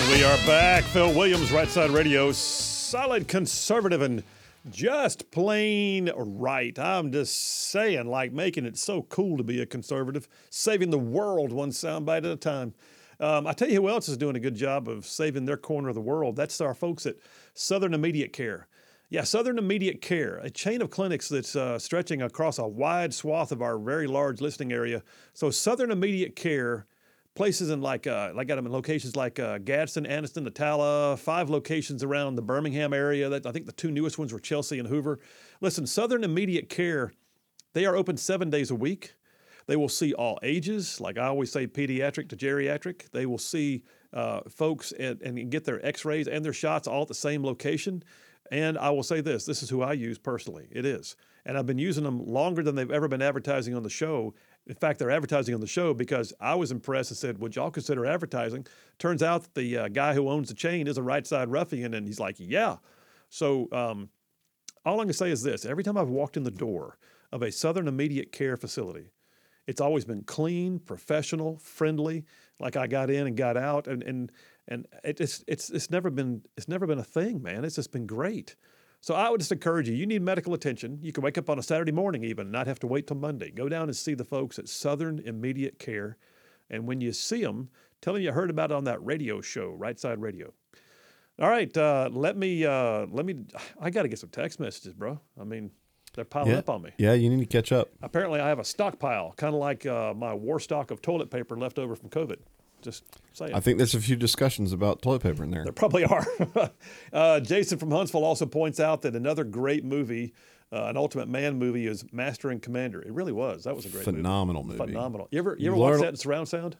We are back. Phil Williams, Right Side Radio, solid conservative and just plain right. I'm just saying, like making it so cool to be a conservative, saving the world one soundbite at a time. I tell you who else is doing a good job of saving their corner of the world. That's our folks at Southern Immediate Care. Yeah, Southern Immediate Care, a chain of clinics that's stretching across a wide swath of our very large listening area. So Southern Immediate Care, places in like got them in locations like Gadsden, Anniston, Attala, 5 locations around the Birmingham area. I think the 2 newest ones were Chelsea and Hoover. Listen, Southern Immediate Care, they are open 7 days a week. They will see all ages, like I always say, pediatric to geriatric. They will see folks and get their x-rays and their shots all at the same location. And I will say this is who I use personally. It is. And I've been using them longer than they've ever been advertising on the show. In fact, they're advertising on the show because I was impressed and said, would y'all consider advertising? Turns out that the guy who owns the chain is a right side ruffian, and he's like, yeah. So all I'm going to say is this. Every time I've walked in the door of a Southern Immediate Care facility, it's always been clean, professional, friendly, like I got in and got out, and it's never been a thing, man. It's just been great. So I would just encourage you. You need medical attention. You can wake up on a Saturday morning even, and not have to wait till Monday. Go down and see the folks at Southern Immediate Care, and when you see them, tell them you heard about it on that radio show, Right Side Radio. All right, let me. I got to get some text messages, bro. I mean, they're piling up on me. Yeah, you need to catch up. Apparently, I have a stockpile, kind of like my war stock of toilet paper left over from COVID. Just saying. I think there's a few discussions about toilet paper in there. There probably are. Jason from Huntsville also points out that another great movie, an Ultimate Man movie, is Master and Commander. It really was. That was a great phenomenal movie. Phenomenal. You ever watch that in surround sound?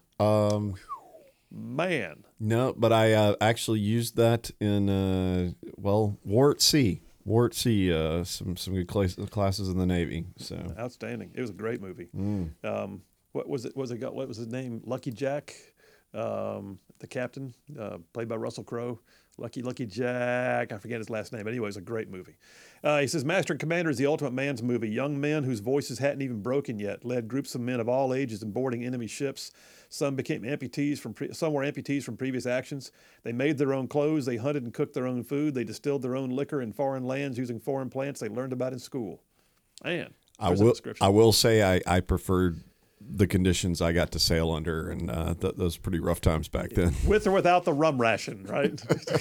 Man. No, but I actually used that in War at Sea. War at Sea, some good classes in the Navy. So outstanding. It was a great movie. What was it? What was his name? Lucky Jack, the captain, played by Russell Crowe. Lucky Jack. I forget his last name. Anyway, it was a great movie. He says, Master and Commander is the Ultimate Man's movie. Young men whose voices hadn't even broken yet led groups of men of all ages in boarding enemy ships. Some became amputees some were amputees from previous actions. They made their own clothes. They hunted and cooked their own food. They distilled their own liquor in foreign lands using foreign plants they learned about in school. Man, I will say I preferred the conditions I got to sail under, and those pretty rough times back then. With or without the rum ration, right?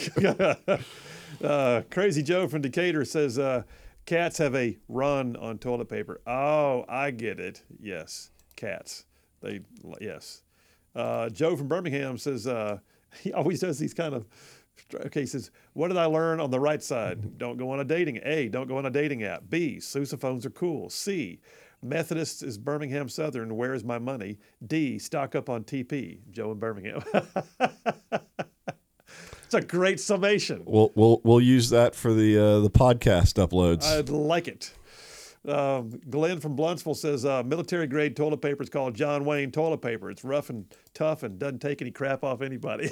Crazy Joe from Decatur says, cats have a run on toilet paper. Oh, I get it. Yes, cats. Yes. Joe from Birmingham says, he always does these kind of, okay, he says, what did I learn on the right side? Don't go on a dating app. B, sousaphones are cool. C, Methodist is Birmingham Southern. Where is my money? D, stock up on TP. Joe in Birmingham. It's a great summation. We'll use that for the podcast uploads. I'd like it. Glenn from Bluntsville says military grade toilet paper is called John Wayne toilet paper. It's rough and tough and doesn't take any crap off anybody.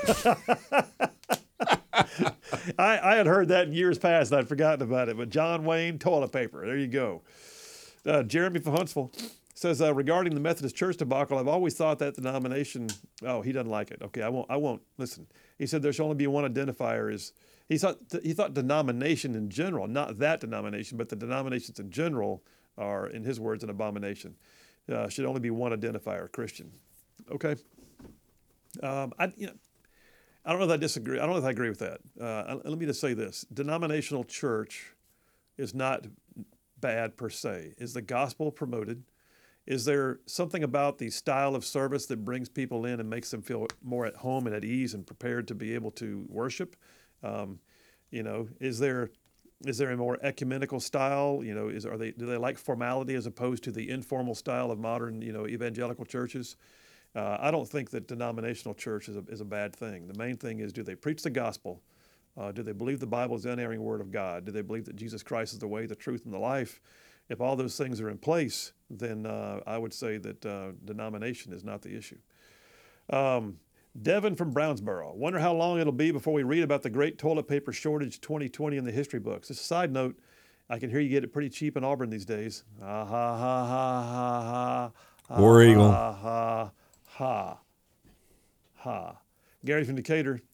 I had heard that in years past. I'd forgotten about it. But John Wayne toilet paper. There you go. Jeremy from Huntsville says, regarding the Methodist Church debacle, I've always thought that denomination, he doesn't like it. Okay, I won't. Listen, he said there should only be one identifier. He thought denomination in general, not that denomination, but the denominations in general are, in his words, an abomination. Should only be one identifier, Christian. Okay. I don't know if I disagree. I don't know if I agree with that. Let me just say this. Denominational church is not bad per se. Is the gospel promoted? Is there something about the style of service that brings people in and makes them feel more at home and at ease and prepared to be able to worship? Is there a more ecumenical style? Do they like formality as opposed to the informal style of modern, evangelical churches? I don't think that denominational church is a bad thing. The main thing is, do they preach the gospel? Do they believe the Bible is the unerring word of God? Do they believe that Jesus Christ is the way, the truth, and the life? If all those things are in place, then I would say that denomination is not the issue. Devin from Brownsboro. Wonder how long it'll be before we read about the great toilet paper shortage 2020 in the history books. Just a side note, I can hear you get it pretty cheap in Auburn these days. Ha, ha, ha, ha, ha, ha. War Eagle. Ha, ha, ha, ha. Gary from Decatur.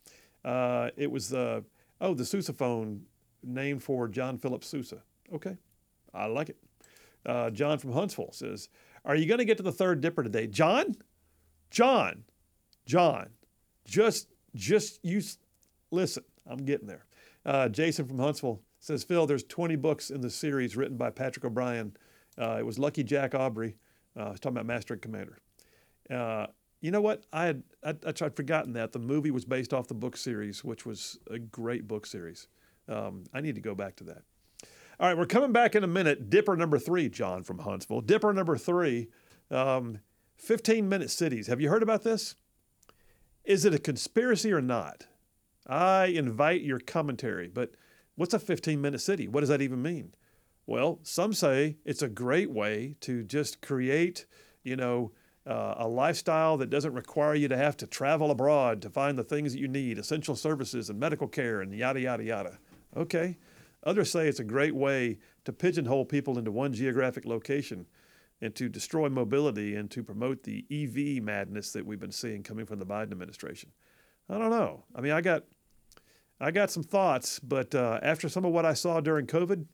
It was the sousaphone named for John Philip Sousa. Okay, I like it. John from Huntsville says, "Are you going to get to the third dipper today, John? John, just you listen. I'm getting there." Jason from Huntsville says, "Phil, there's 20 books in the series written by Patrick O'Brien. It was Lucky Jack Aubrey. He's talking about Master and Commander." You know what? I'd forgotten that the movie was based off the book series, which was a great book series. I need to go back to that. All right, we're coming back in a minute. Dipper number 3, John from Huntsville. Dipper number 3, 15-minute cities. Have you heard about this? Is it a conspiracy or not? I invite your commentary, but what's a 15-minute city? What does that even mean? Well, some say it's a great way to just create, a lifestyle that doesn't require you to have to travel abroad to find the things that you need, essential services and medical care and yada, yada, yada. Okay. Others say it's a great way to pigeonhole people into one geographic location and to destroy mobility and to promote the EV madness that we've been seeing coming from the Biden administration. I don't know. I mean, I got some thoughts, but after some of what I saw during COVID,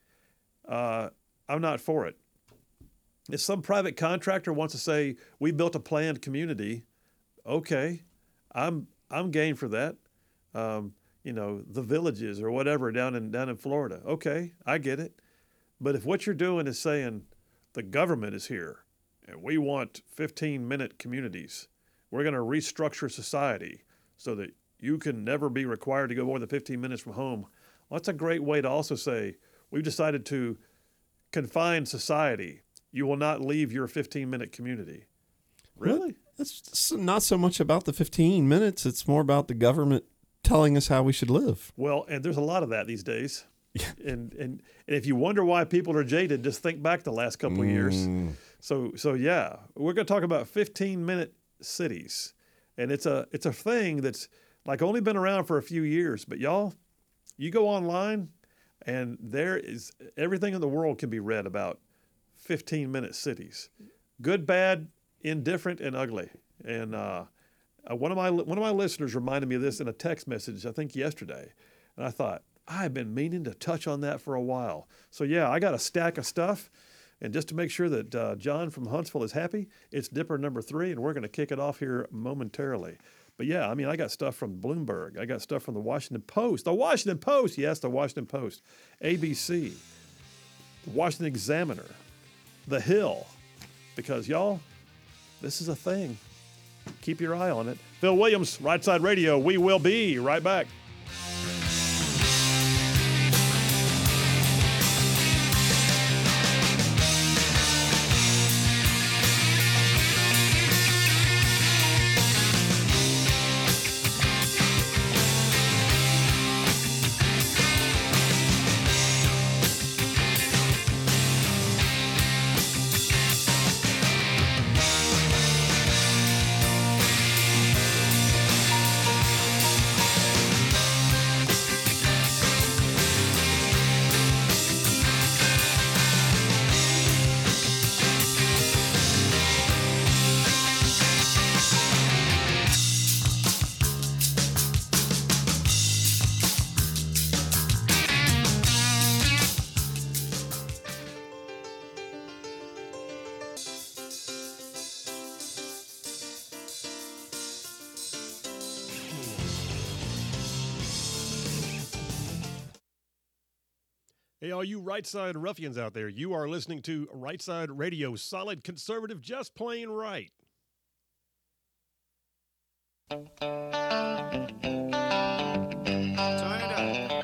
I'm not for it. If some private contractor wants to say, we built a planned community, okay, I'm game for that. The Villages or whatever down in Florida. Okay, I get it. But if what you're doing is saying the government is here and we want 15-minute communities, we're going to restructure society so that you can never be required to go more than 15 minutes from home. Well, that's a great way to also say we've decided to confine society. You will not leave your 15-minute community. Really? It's not so much about the 15 minutes. It's more about the government telling us how we should live. Well, and there's a lot of that these days. and if you wonder why people are jaded, just think back the last couple of years. So yeah, we're going to talk about 15-minute cities. And it's a thing that's like only been around for a few years. But y'all, you go online and there is everything in the world can be read about 15-minute cities. Good, bad, indifferent, and ugly. And one of my listeners reminded me of this in a text message, I think yesterday. And I thought, I've been meaning to touch on that for a while. So yeah, I got a stack of stuff. And just to make sure that John from Huntsville is happy, it's Dipper number 3, and we're going to kick it off here momentarily. But yeah, I mean, I got stuff from Bloomberg. I got stuff from the Washington Post. The Washington Post, yes, the Washington Post. ABC, the Washington Examiner, The Hill. Because y'all, this is a thing. Keep your eye on it. Phil Williams, Right Side Radio. We will be right back. Hey, all you right side ruffians out there, you are listening to Right Side Radio, solid conservative, just plain right. Turn it up.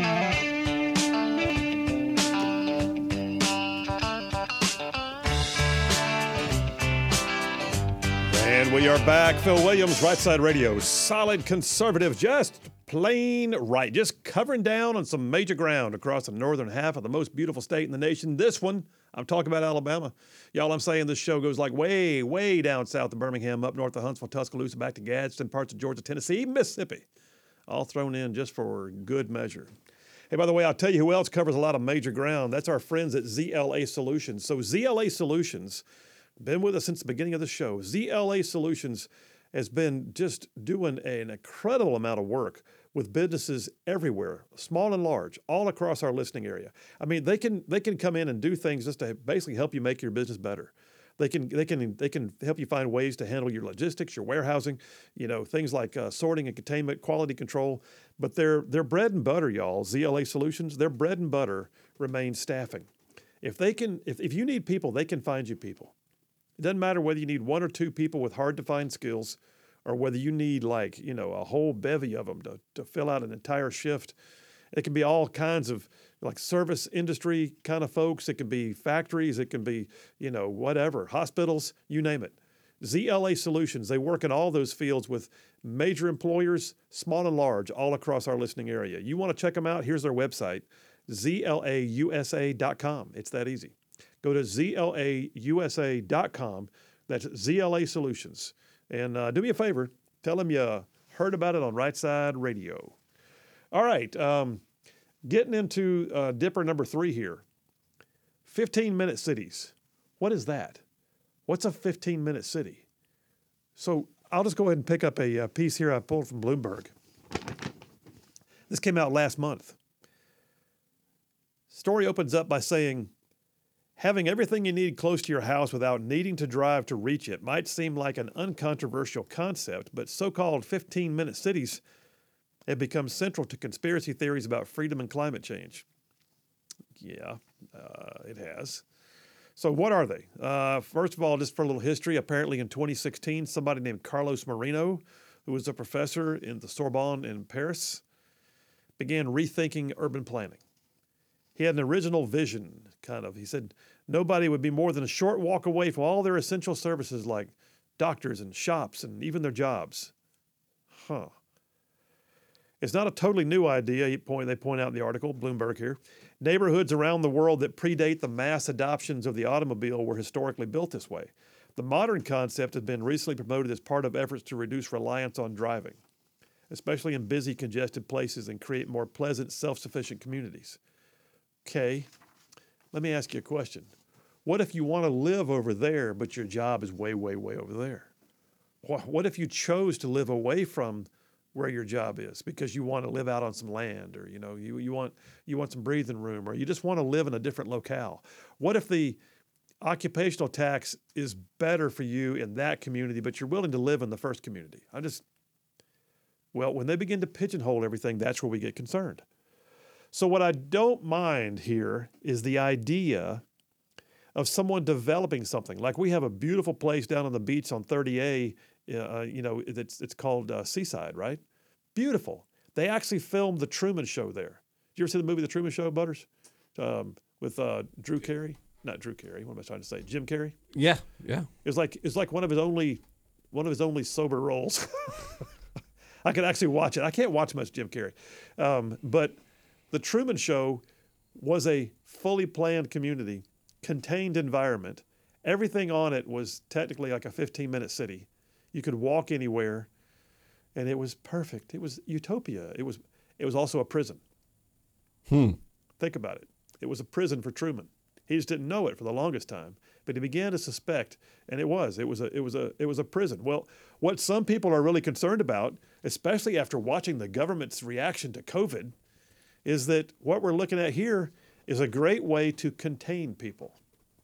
And we are back. Phil Williams, Right Side Radio, solid conservative, just plain right. Just covering down on some major ground across the northern half of the most beautiful state in the nation. This one, I'm talking about Alabama. Y'all, I'm saying this show goes like way, way down south of Birmingham, up north of Huntsville, Tuscaloosa, back to Gadsden, parts of Georgia, Tennessee, even Mississippi. All thrown in just for good measure. Hey, by the way, I'll tell you who else covers a lot of major ground. That's our friends at ZLA Solutions. So ZLA Solutions, been with us since the beginning of the show. ZLA Solutions has been just doing an incredible amount of work with businesses everywhere, small and large, all across our listening area. I mean, they can come in and do things just to basically help you make your business better. They can help you find ways to handle your logistics, your warehousing, things like sorting and containment, quality control. But their bread and butter, y'all, ZLA Solutions, their bread and butter remains staffing. If you need people, they can find you people. It doesn't matter whether you need one or two people with hard to find skills, or whether you need a whole bevy of them to fill out an entire shift. It can be all kinds of like service industry kind of folks. It can be factories. It can be, whatever, hospitals, you name it. ZLA Solutions, they work in all those fields with major employers, small and large, all across our listening area. You want to check them out? Here's their website, zlausa.com. It's that easy. Go to zlausa.com. That's ZLA Solutions. And do me a favor, tell them you heard about it on Right Side Radio. All right, getting into Dipper number 3 here. 15-minute cities. What is that? What's a 15-minute city? So I'll just go ahead and pick up a piece here I pulled from Bloomberg. This came out last month. Story opens up by saying, having everything you need close to your house without needing to drive to reach it might seem like an uncontroversial concept, but so-called 15-minute cities have become central to conspiracy theories about freedom and climate change. Yeah, it has. So what are they? First of all, just for a little history, apparently in 2016, somebody named Carlos Moreno, who was a professor in the Sorbonne in Paris, began rethinking urban planning. He had an original vision, He said nobody would be more than a short walk away from all their essential services like doctors and shops and even their jobs. It's not a totally new idea, they point out in the article, Bloomberg here. Neighborhoods around the world that predate the mass adoptions of the automobile were historically built this way. The modern concept has been recently promoted as part of efforts to reduce reliance on driving, especially in busy, congested places, and create more pleasant, self-sufficient communities. Okay, let me ask you a question. What if you want to live over there, but your job is way, way, way over there? What if you chose to live away from where your job is because you want to live out on some land, or you want some breathing room, or you just want to live in a different locale? What if the occupational tax is better for you in that community, but you're willing to live in the first community? When they begin to pigeonhole everything, that's where we get concerned. So what I don't mind here is the idea of someone developing something. Like we have a beautiful place down on the beach on 30A, it's called Seaside, right? Beautiful. They actually filmed The Truman Show there. Did you ever see the movie The Truman Show, Butters? With Drew Carey? Not Drew Carey. What am I trying to say? Jim Carrey? Yeah. It's like one of his only sober roles. I could actually watch it. I can't watch much Jim Carrey, but The Truman Show was a fully planned community, contained environment. Everything on it was technically like a 15-minute city. You could walk anywhere, and it was perfect. It was utopia. It was also a prison. Think about it. It was a prison for Truman. He just didn't know it for the longest time, but he began to suspect, and it was a prison. Well, what some people are really concerned about, especially after watching the government's reaction to COVID, is that what we're looking at here is a great way to contain people.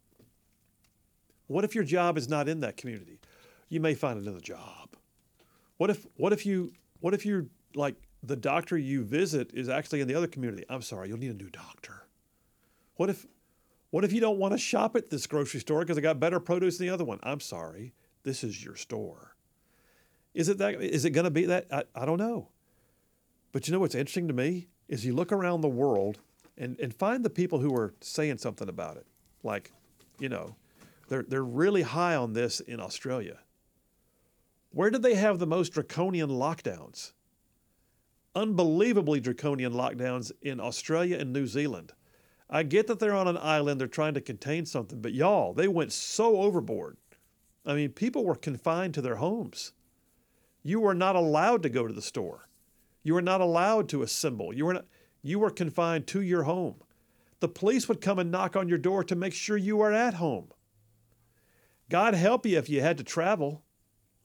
What if your job is not in that community? You may find another job. What if you're like the doctor you visit is actually in the other community? I'm sorry, you'll need a new doctor. What if you don't want to shop at this grocery store because it got better produce than the other one? I'm sorry, this is your store. Is it going to be that? I don't know. But you know what's interesting to me is you look around the world and find the people who are saying something about it. Like, they're really high on this in Australia. Where did they have the most draconian lockdowns? Unbelievably draconian lockdowns in Australia and New Zealand. I get that they're on an island, they're trying to contain something, but y'all, they went so overboard. I mean, people were confined to their homes. You were not allowed to go to the store. You were not allowed to assemble. You were confined to your home. The police would come and knock on your door to make sure you were at home. God help you if you had to travel.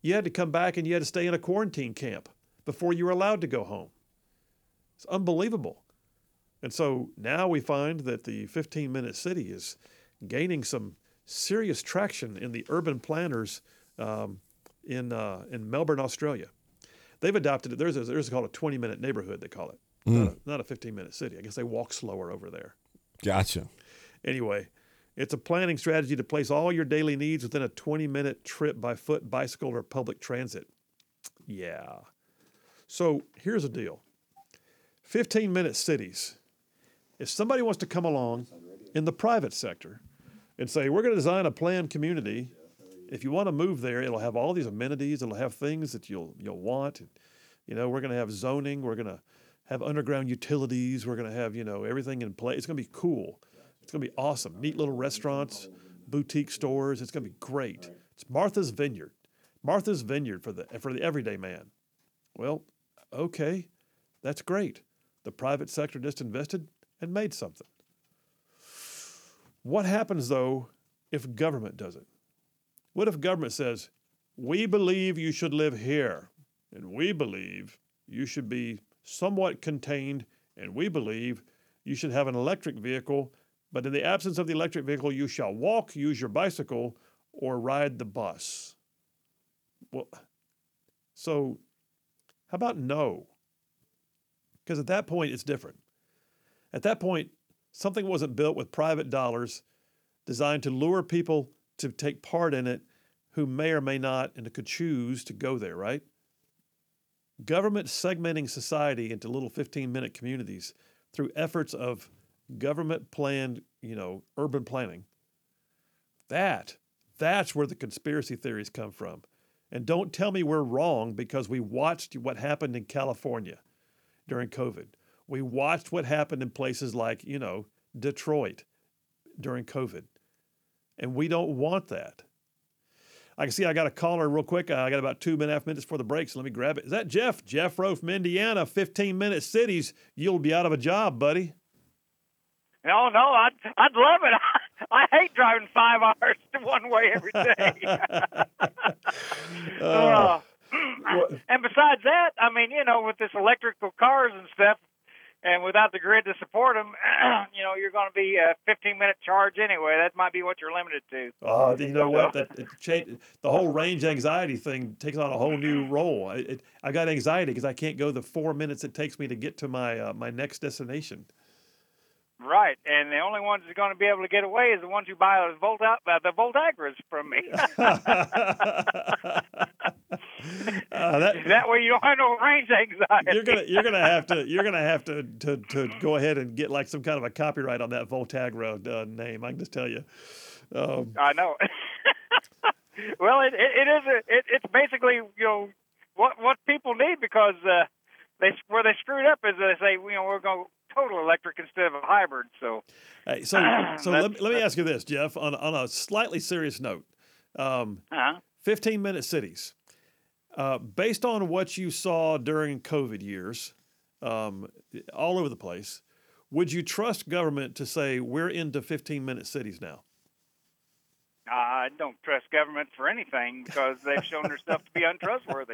you had to come back and you had to stay in a quarantine camp before you were allowed to go home. It's unbelievable. And so now we find that the 15-minute city is gaining some serious traction in the urban planners in Melbourne, Australia. They've adopted it. There's called a 20-minute neighborhood, they call it. Not a 15-minute city. I guess they walk slower over there. Gotcha. Anyway, it's a planning strategy to place all your daily needs within a 20-minute trip by foot, bicycle, or public transit. Yeah. So here's the deal. 15-minute cities. If somebody wants to come along in the private sector and say, we're going to design a planned community, if you want to move there, it'll have all these amenities, it'll have things that you'll want. You know, we're going to have zoning, we're going to have underground utilities, we're going to have, everything in place. It's going to be cool. It's going to be awesome. Neat little restaurants, boutique stores. It's going to be great. It's Martha's Vineyard. Martha's Vineyard for the everyday man. Well, okay, that's great. The private sector just invested and made something. What happens, though, if government does it? What if government says, we believe you should live here, and we believe you should be somewhat contained, and we believe you should have an electric vehicle, but in the absence of the electric vehicle, you shall walk, use your bicycle, or ride the bus? Well, so how about no? Because at that point, it's different. At that point, something wasn't built with private dollars designed to lure people to take part in it who may or may not and could choose to go there, right? Government segmenting society into little 15-minute communities through efforts of government-planned, urban planning. That's where the conspiracy theories come from. And don't tell me we're wrong because we watched what happened in California during COVID. We watched what happened in places like, Detroit during COVID. And we don't want that. I can see I got a caller real quick. I got about 2.5 minutes before the break, so let me grab it. Is that Jeff? Jeff Rowe from Indiana, 15-minute cities. You'll be out of a job, buddy. No, I'd love it. I hate driving 5 hours one way every day. And besides that, with this electrical cars and stuff, and without the grid to support them, you're going to be a 15-minute charge anyway. That might be what you're limited to. Oh, you know what? The whole range anxiety thing takes on a whole new role. I got anxiety because I can't go the 4 minutes it takes me to get to my next destination. Right, and the only ones that are going to be able to get away is the ones who buy the Voltagras from me. That way you don't have no range anxiety. You're gonna have to go ahead and get like some kind of a copyright on that Voltagra name. I can just tell you. I know. Well, it's basically what people need because where they screwed up is they say we're going total electric instead of a hybrid. So let me ask you this, Jeff, on a slightly serious note. 15-minute cities. Based on what you saw during COVID years, all over the place, would you trust government to say we're into 15-minute cities now? I don't trust government for anything because they've shown their stuff to be untrustworthy.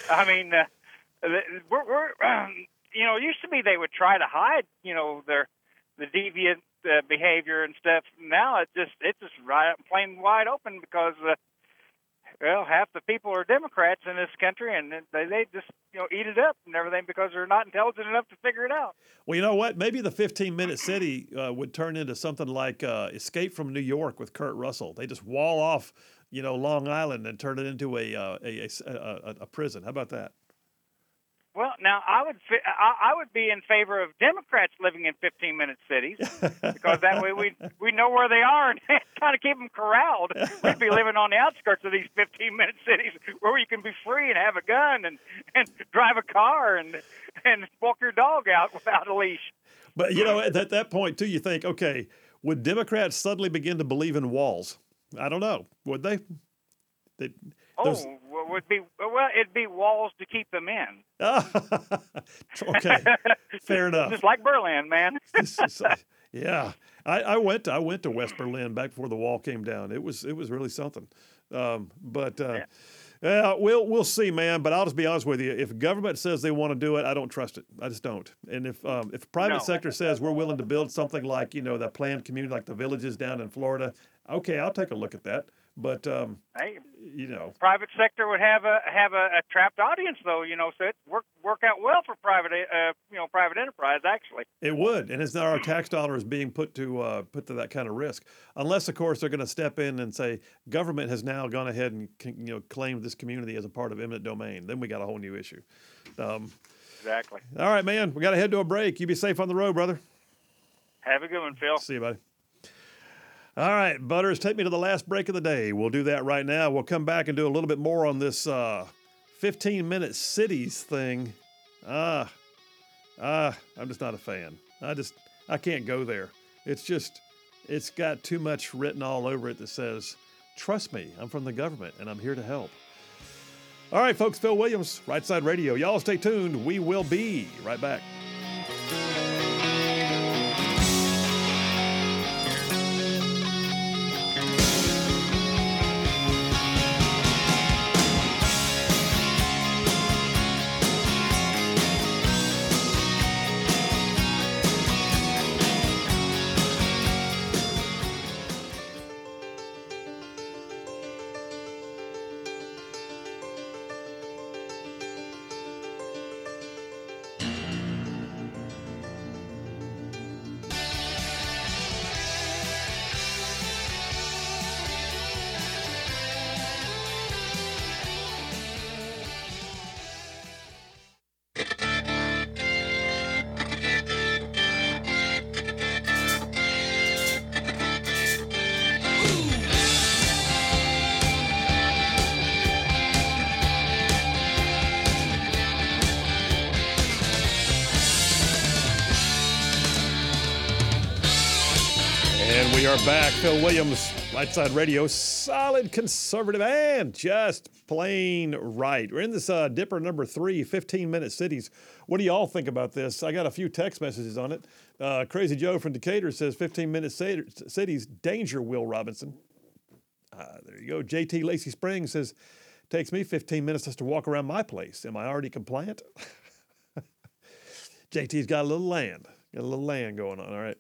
It used to be they would try to hide, the deviant behavior and stuff. Now it's just right up plain wide open because, half the people are Democrats in this country, and they just eat it up and everything because they're not intelligent enough to figure it out. Well, you know what? Maybe the 15-minute city would turn into something like Escape from New York with Kurt Russell. They just wall off, Long Island and turn it into a prison. How about that? Well, now I would be in favor of Democrats living in 15-minute cities because that way we know where they are and kind of keep them corralled. We'd be living on the outskirts of these 15-minute cities where you can be free and have a gun and drive a car and walk your dog out without a leash. But at that point too, you think, okay, would Democrats suddenly begin to believe in walls? I don't know. Would they? It'd be walls to keep them in. Okay, fair enough. Just like Berlin, man. Yeah, I went to West Berlin back before the wall came down. It was really something. Yeah, we'll see, man. But I'll just be honest with you. If government says they want to do it, I don't trust it. I just don't. And if private No. sector says we're willing to build something like that planned community, like the villages down in Florida, okay, I'll take a look at that. But Hey, private sector would have a trapped audience, though. So it work out well for private private enterprise actually. it would, and it's not our tax dollars being put to that kind of risk, unless of course they're going to step in and say government has now gone ahead and claimed this community as a part of eminent domain. Then we got a whole new issue. Exactly. All right, man, we got to head to a break. You be safe on the road, brother. Have a good one, Phil. See you, buddy. All right, Butters, take me to the last break of the day. We'll do that right now. We'll come back and do a little bit more on this 15-minute cities thing. I'm just not a fan. I can't go there. It's got too much written all over it that says, trust me, I'm from the government and I'm here to help. All right, folks, Phil Williams, Right Side Radio. Y'all stay tuned. We will be right back. And we are back. Phil Williams, Right Side Radio, solid conservative and just plain right. We're in this Dipper number 3, 15-minute cities. What do y'all think about this? I got a few text messages on it. Crazy Joe from Decatur says 15-minute cities, danger, Will Robinson. There you go. JT Lacey Springs says, takes me 15 minutes just to walk around my place. Am I already compliant? JT's got a little land. Going on, all right.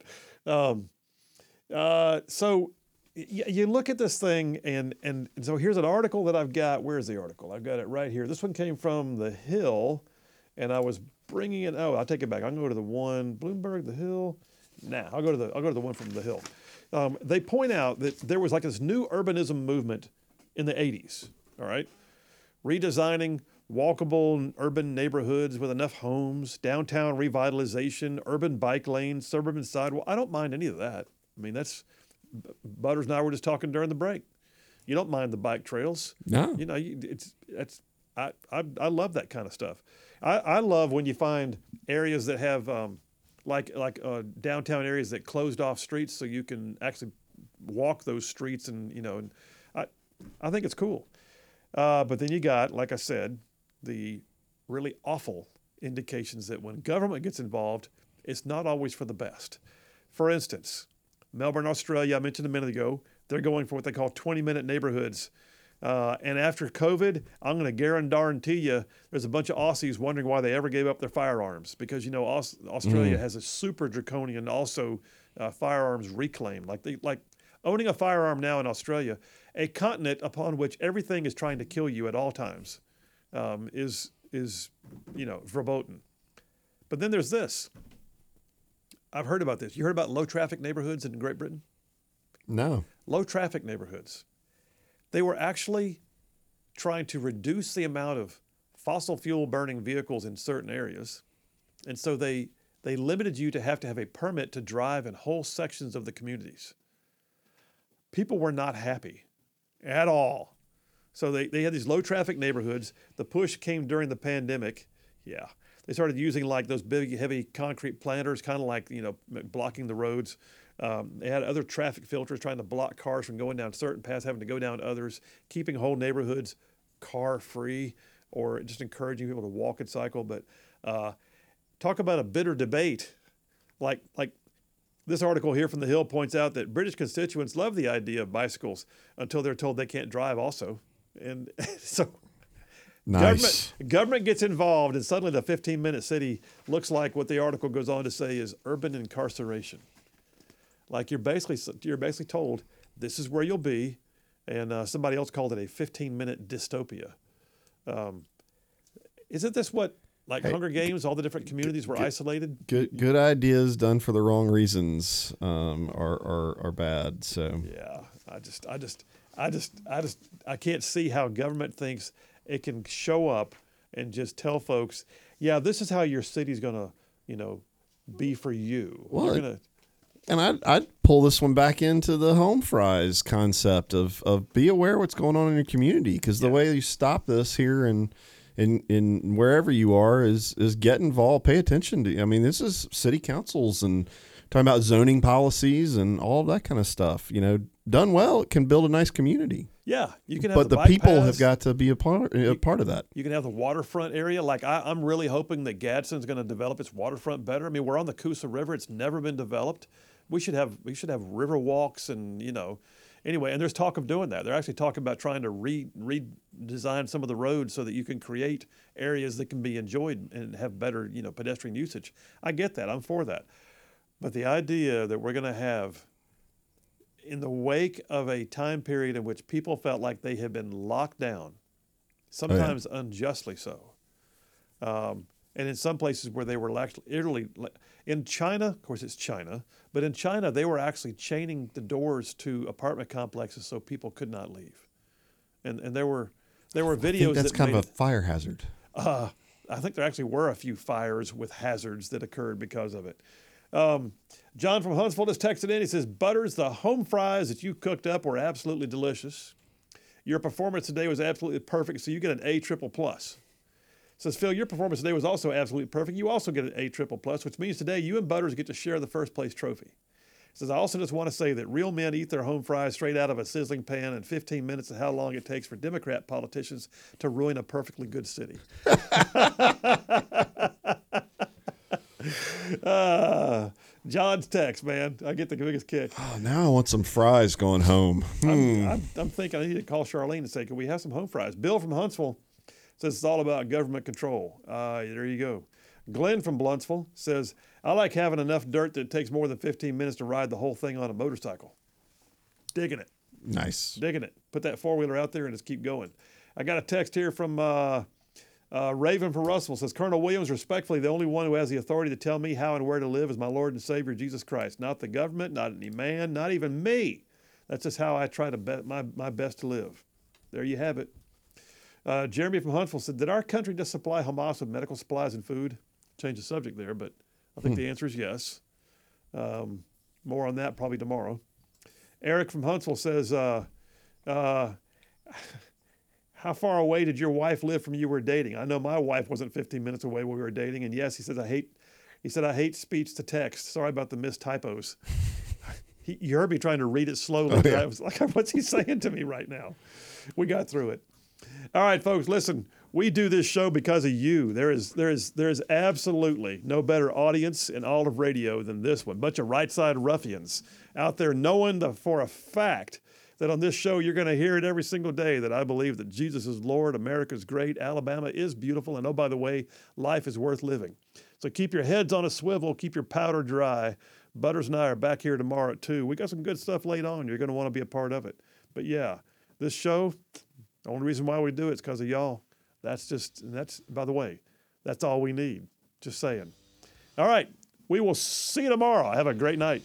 So you look at this thing, and so here's an article that I've got. Where's the article? I've got it right here. This one came from The Hill, and I was bringing it. Oh, I'll take it back. I'm going to go to the one, Bloomberg, The Hill. Nah, I'll go to the one from The Hill. They point out that there was like this new urbanism movement in the 80s, all right? Redesigning walkable urban neighborhoods with enough homes, downtown revitalization, urban bike lanes, suburban sidewalk. I don't mind any of that. I mean, that's Butters and I were just talking during the break. You don't mind the bike trails. No. I love that kind of stuff. I love when you find areas that have like downtown areas that closed off streets so you can actually walk those streets and I think it's cool. But then you got, like I said, the really awful indications that when government gets involved, it's not always for the best. For instance, Melbourne, Australia, I mentioned a minute ago, they're going for what they call 20-minute neighborhoods. And after COVID, I'm going to guarantee you there's a bunch of Aussies wondering why they ever gave up their firearms because, Australia has a super draconian also firearms reclaim. Like owning a firearm now in Australia, a continent upon which everything is trying to kill you at all times, is verboten. But then there's this. I've heard about this. You heard about low traffic neighborhoods in Great Britain? No. Low traffic neighborhoods. They were actually trying to reduce the amount of fossil fuel burning vehicles in certain areas. And so they limited you to have a permit to drive in whole sections of the communities. People were not happy at all. So they had these low traffic neighborhoods. The push came during the pandemic. Yeah. They started using like those big, heavy concrete planters, kind of like, blocking the roads. They had other traffic filters trying to block cars from going down certain paths, having to go down others, keeping whole neighborhoods car-free or just encouraging people to walk and cycle. But talk about a bitter debate. Like this article here from The Hill points out that British constituents love the idea of bicycles until they're told they can't drive also. And so Nice. Government gets involved, and suddenly the 15-minute city looks like what the article goes on to say is urban incarceration. Like you're basically told this is where you'll be, and somebody else called it a 15-minute dystopia. Isn't this what Hunger Games? All the different communities were isolated. Good ideas done for the wrong reasons are bad. So yeah, I can't see how government thinks it can show up and just tell folks, yeah, this is how your city's gonna, be for you. Well, and I'd pull this one back into the home fries concept of be aware what's going on in your community, because the way you stop this here and in wherever you are is get involved, pay attention to. I mean, this is city councils and talking about zoning policies and all that kind of stuff. Done well, it can build a nice community. Yeah, you can have but the bike people paths. have got to be a part of that. You can have the waterfront area. Like I'm really hoping that Gadsden's going to develop its waterfront better. I mean, we're on the Coosa River; it's never been developed. We should have river walks, and anyway. And there's talk of doing that. They're actually talking about trying to redesign some of the roads so that you can create areas that can be enjoyed and have better pedestrian usage. I get that. I'm for that. But the idea that we're going to have, in the wake of a time period in which people felt like they had been locked down, sometimes unjustly so, and in some places where they were literally, in China, of course it's China, but in China they were actually chaining the doors to apartment complexes so people could not leave, and there were videos. I think that's that kind of made a fire hazard. I think there actually were a few fires with hazards that occurred because of it. John from Huntsville just texted in. He says, Butters, the home fries that you cooked up were absolutely delicious. Your performance today was absolutely perfect, so you get an A++. Says, Phil, your performance today was also absolutely perfect. You also get an A++, which means today you and Butters get to share the first place trophy. Says, I also just want to say that real men eat their home fries straight out of a sizzling pan in 15 minutes of how long it takes for Democrat politicians to ruin a perfectly good city. John's text, man. I get the biggest kick. Oh, now I want some fries going home. I'm thinking I need to call Charlene and say, can we have some home fries? Bill from Huntsville says it's all about government control. There you go. Glenn from Bluntsville says, I like having enough dirt that it takes more than 15 minutes to ride the whole thing on a motorcycle. Digging it. Nice. Digging it. Put that four-wheeler out there and just keep going. I got a text here from Raven from Russell. Says, Colonel Williams, respectfully, the only one who has the authority to tell me how and where to live is my Lord and Savior, Jesus Christ. Not the government, not any man, not even me. That's just how I try to my best to live. There you have it. Jeremy from Huntsville said, did our country just supply Hamas with medical supplies and food? Change the subject there, but I think the answer is yes. More on that probably tomorrow. Eric from Huntsville says, how far away did your wife live from you were dating? I know my wife wasn't 15 minutes away when we were dating. And yes, he said, I hate speech to text. Sorry about the missed typos. You heard me trying to read it slowly. Oh, yeah. I was like, what's he saying to me right now? We got through it. All right, folks, listen, we do this show because of you. There is absolutely no better audience in all of radio than this one. Bunch of right-side ruffians out there knowing for a fact that on this show you're going to hear it every single day that I believe that Jesus is Lord, America's great, Alabama is beautiful, and oh, by the way, life is worth living. So keep your heads on a swivel, keep your powder dry. Butters and I are back here tomorrow at 2. We got some good stuff laid on. You're going to want to be a part of it. But yeah, this show, the only reason why we do it is because of y'all. That's, by the way, that's all we need. Just saying. All right, we will see you tomorrow. Have a great night.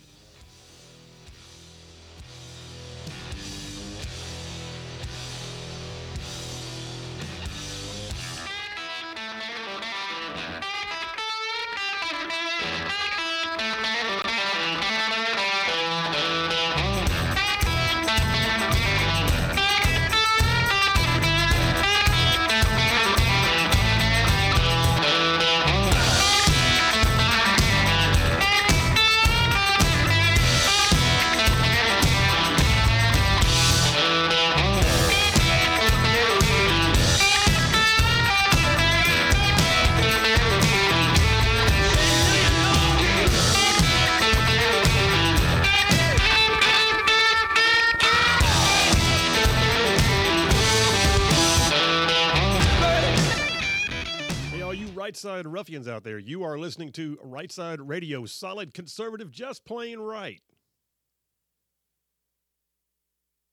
right side ruffians out there. You are listening to Right Side Radio, solid conservative, just plain right.